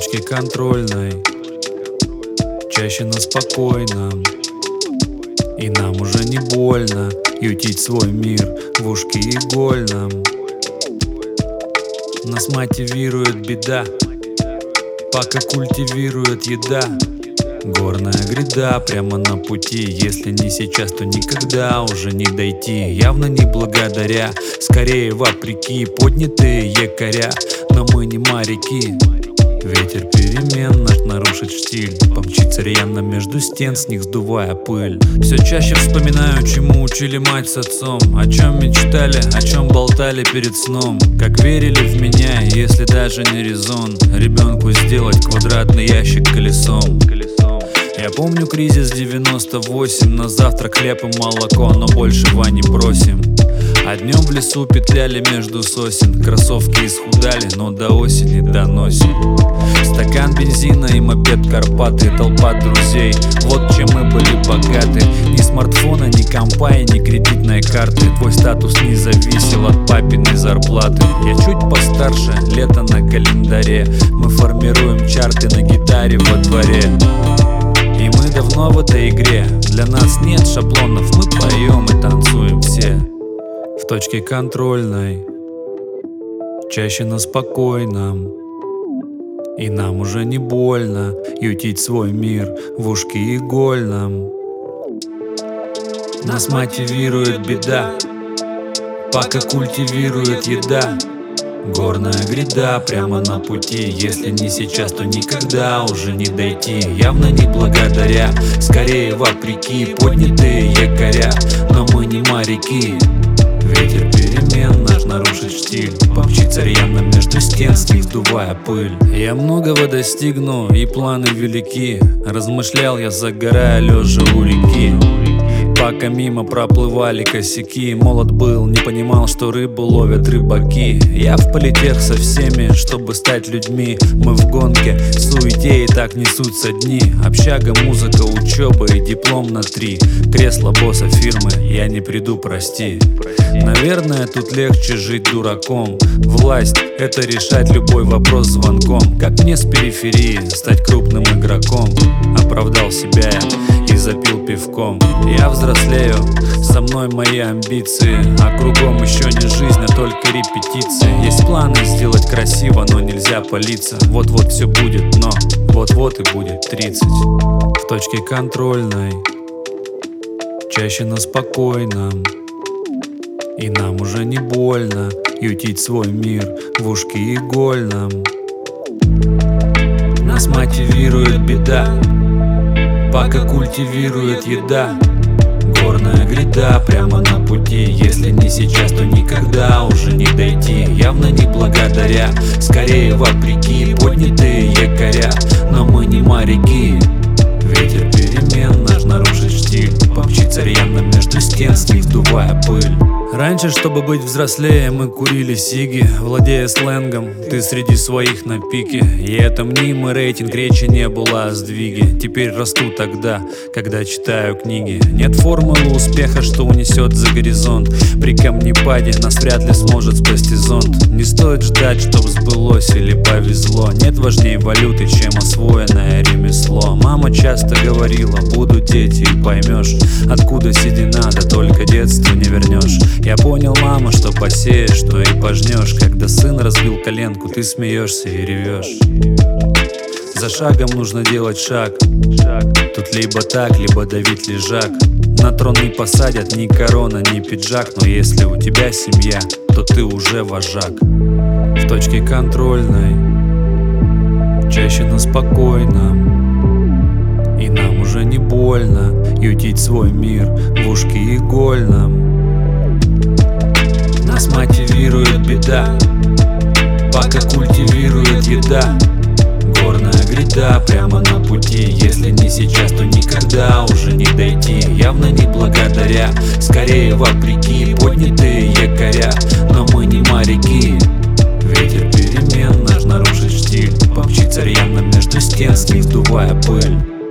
точке контрольной, чаще на спокойном. И нам уже не больно ютить свой мир в ушке игольном. Нас мотивирует беда, пока культивирует еда. Горная гряда прямо на пути, если не сейчас, то никогда уже не дойти. Явно не благодаря, скорее вопреки, поднятые якоря. Но мы не моряки. Ветер перемен наш нарушит штиль, помчится рьяно между стен, с них сдувая пыль. Все чаще вспоминаю, чему учили мать с отцом, о чем мечтали, о чем болтали перед сном. Как верили в меня, если даже не резон, ребенку сделать квадратный ящик колесом. Я помню кризис 98, на завтрак хлеб и молоко, но большего не просим. А днем в лесу петляли между сосен, кроссовки исхудали, но до осени доносим. Стакан бензина и мопед Карпаты, толпа друзей, вот чем мы были богаты. Ни смартфона, ни компа и ни кредитной карты, твой статус не зависел от папиной зарплаты. Я чуть постарше, лето на календаре, мы формируем чарты на гитаре во дворе. И мы давно в этой игре, для нас нет шаблонов, мы поем и танцуем все. В точке контрольной, чаще на спокойном. И нам уже не больно ютить свой мир в ушке игольном. Нас мотивирует беда, пока культивирует еда. Горная гряда прямо на пути, если не сейчас, то никогда уже не дойти. Явно не благодаря, скорее вопреки, поднятые якоря. Но мы не моряки. Ветер перемен наш нарушит штиль, помчится рьяно между стен, с них сдувая пыль. Я многого достигну, и планы велики. Размышлял я, загорая лежа у реки. Пока мимо проплывали косяки, молод был, не понимал, что рыбу ловят рыбаки. Я в политех со всеми, чтобы стать людьми. Мы в гонке, в суете и так несутся дни. Общага, музыка, учеба и диплом на 3. Кресло босса фирмы, я не приду, прости. Наверное, тут легче жить дураком. Власть — это решать любой вопрос звонком. Как мне с периферии стать крупным игроком? Оправдал себя я и запил пивком. Я взрослею, со мной мои амбиции, а кругом еще не жизнь, а только репетиции. Есть планы сделать красиво, но нельзя палиться. Вот-вот все будет, но вот-вот и будет 30. В точке контрольной, чаще на спокойном. И нам уже не больно ютить свой мир в ушке игольном. Нас мотивирует беда, пока культивирует еда. Горная гряда прямо на пути, если не сейчас, то никогда уже не дойти. Явно не благодаря, скорее вопреки, поднятые якоря. Но мы не моряки. Ветер перемен наш нарушит штиль, помчится рьяно между стен, с них сдувая пыль. Раньше, чтобы быть взрослее, мы курили сиги, владея сленгом, ты среди своих на пике. И это мнимый рейтинг, речи не было о сдвиге. Теперь расту тогда, когда читаю книги. Нет формулы успеха, что унесет за горизонт. При камнепаде нас вряд ли сможет спасти зонт. Не стоит ждать, чтоб сбылось или повезло. Нет важнее валюты, чем освоенное ремесло. Мама часто говорила, будут дети и поймешь, откуда седина, да только детство не вернешь. Я понял, мама, что посеешь, что и пожнешь. Когда сын разбил коленку, ты смеешься и ревешь. За шагом нужно делать шаг. Тут либо так, либо давить лежак. На трон не посадят ни корона, ни пиджак. Но если у тебя семья, то ты уже вожак. В точке контрольной, чаще на спокойном. И нам уже не больно ютить свой мир в ушке игольном. Нас мотивирует беда, пока культивирует еда. Горная гряда прямо на пути, если не сейчас, то никогда уже не дойти. Явно не благодаря, скорее вопреки, поднятые якоря. Но мы не моряки. Ветер перемен наш нарушит штиль, помчится рьяно между стен, с них сдувая пыль.